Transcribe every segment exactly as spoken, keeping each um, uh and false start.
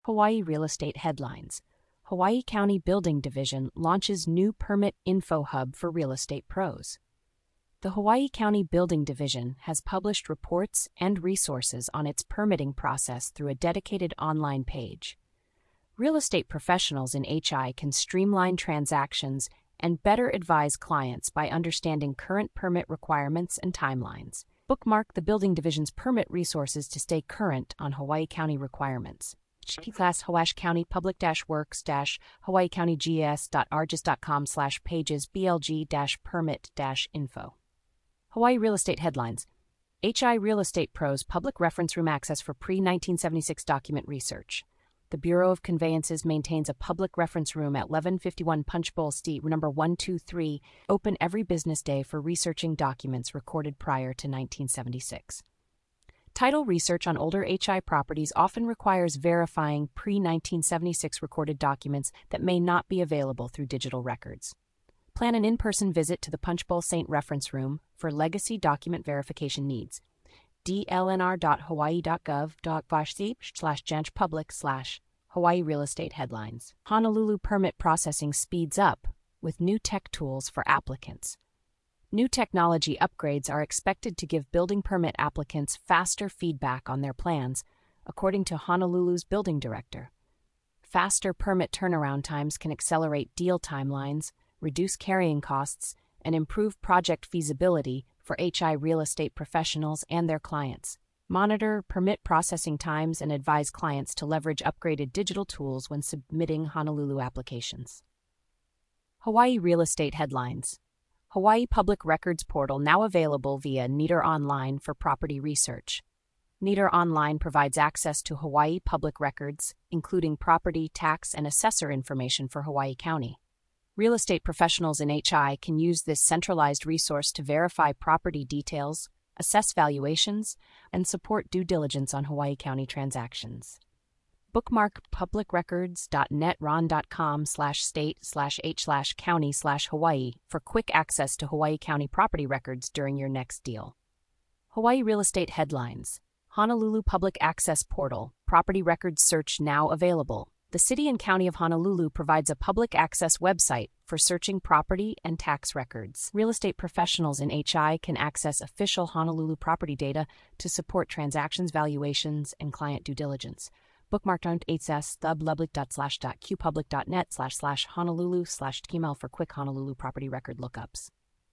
Hawaii Real Estate Headlines. Hawaii County Building Division launches new permit info hub for real estate pros. The Hawaii County Building Division has published reports and resources on its permitting process through a dedicated online page. Real estate professionals in H I can streamline transactions and better advise clients by understanding current permit requirements and timelines. Bookmark the Building Division's permit resources to stay current on Hawaii County requirements. Class Hawaii County Public Works Hawaii County G S dot argis dot com slash pages B L G permit info. Hawaii Real Estate Headlines. H I Real Estate Pros Public Reference Room access for pre nineteen seventy-six document research. The Bureau of Conveyances maintains a public reference room at eleven fifty-one Punchbowl Street, number one two three, open every business day for researching documents recorded prior to nineteen seventy-six. Title research on older H I properties often requires verifying pre nineteen seventy-six recorded documents that may not be available through digital records. Plan an in-person visit to the Punchbowl Saint Reference Room for legacy document verification needs. d l n r dot hawaii dot gov dot slash janch public slash Hawaii Real Estate Headlines. Honolulu permit processing speeds up with new tech tools for applicants. New technology upgrades are expected to give building permit applicants faster feedback on their plans, according to Honolulu's building director. Faster permit turnaround times can accelerate deal timelines, reduce carrying costs, and improve project feasibility for H I real estate professionals and their clients. Monitor permit processing times and advise clients to leverage upgraded digital tools when submitting Honolulu applications. Hawaii Real Estate Headlines. Hawaii Public Records Portal now available via Neater Online for property research. Neater Online provides access to Hawaii public records, including property, tax, and assessor information for Hawaii County. Real estate professionals in H I can use this centralized resource to verify property details, assess valuations, and support due diligence on Hawaii County transactions. Bookmark publicrecords.netron.com slash state slash h slash county slash Hawaii for quick access to Hawaii County property records during your next deal. Hawaii Real Estate Headlines. Honolulu Public Access Portal, property records search now available. The City and County of Honolulu provides a public access website for searching property and tax records. Real estate professionals in H I can access official Honolulu property data to support transactions, valuations, and client due diligence. Bookmark dot h s thublublic dot slash dot qpublic dot net slash slash Honolulu slash tml for quick Honolulu property record lookups.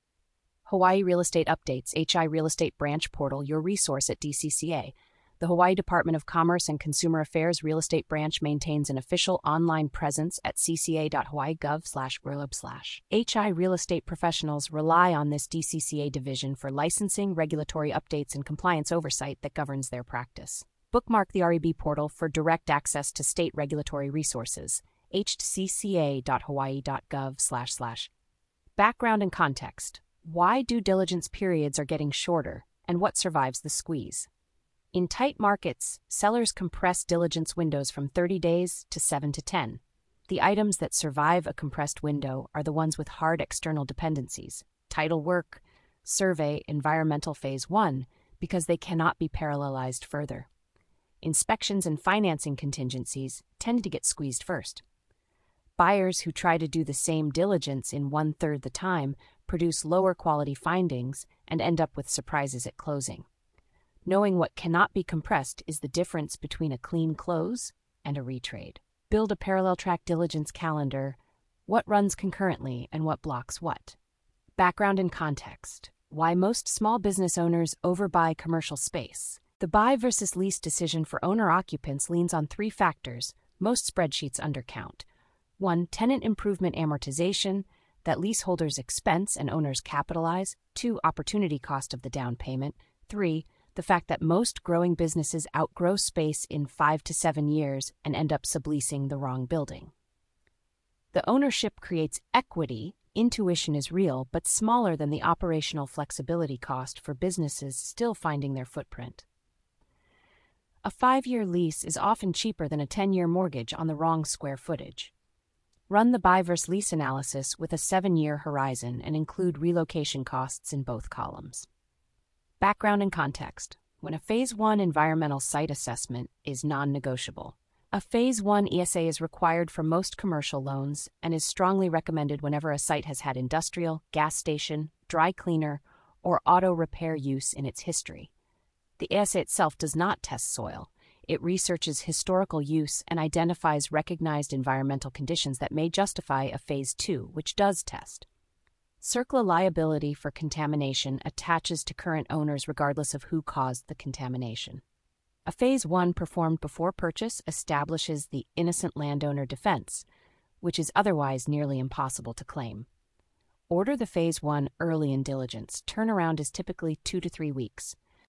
Hawaii Real Estate Updates. H I Real Estate Branch Portal, your resource at D C C A. The Hawaii Department of Commerce and Consumer Affairs Real Estate Branch maintains an official online presence at c c a dot hawaii dot gov slash rlb slash. H I real estate professionals rely on this D C C A division for licensing, regulatory updates, and compliance oversight that governs their practice. Bookmark the R E B portal for direct access to state regulatory resources. h c c a dot hawaii dot gov slash slash. Background and context. Why due diligence periods are getting shorter, and what survives the squeeze. In tight markets, sellers compress diligence windows from thirty days to seven to ten. The items that survive a compressed window are the ones with hard external dependencies, title work, survey, environmental phase one, because they cannot be parallelized further. Inspections and financing contingencies tend to get squeezed first. Buyers who try to do the same diligence in one-third the time produce lower quality findings and end up with surprises at closing. Knowing what cannot be compressed is the difference between a clean close and a retrade. Build a parallel track diligence calendar. What runs concurrently and what blocks what. Background and context. Why most small business owners overbuy commercial space. The buy versus lease decision for owner-occupants leans on three factors most spreadsheets undercount. One, tenant improvement amortization, that leaseholders expense and owners capitalize. Two, opportunity cost of the down payment. Three, the fact that most growing businesses outgrow space in five to seven years and end up subleasing the wrong building. The ownership creates equity. Intuition is real, but smaller than the operational flexibility cost for businesses still finding their footprint. A five-year lease is often cheaper than a ten-year mortgage on the wrong square footage. Run the buy versus lease analysis with a seven-year horizon and include relocation costs in both columns. Background and context. When a Phase one environmental site assessment is non-negotiable, A Phase one E S A is required for most commercial loans and is strongly recommended whenever a site has had industrial, gas station, dry cleaner, or auto repair use in its history. The E S A itself does not test soil. It researches historical use and identifies recognized environmental conditions that may justify a Phase two, which does test. CERCLA liability for contamination attaches to current owners regardless of who caused the contamination. A Phase one performed before purchase establishes the innocent landowner defense, which is otherwise nearly impossible to claim. Order the Phase one early in diligence. Turnaround is typically two to three weeks.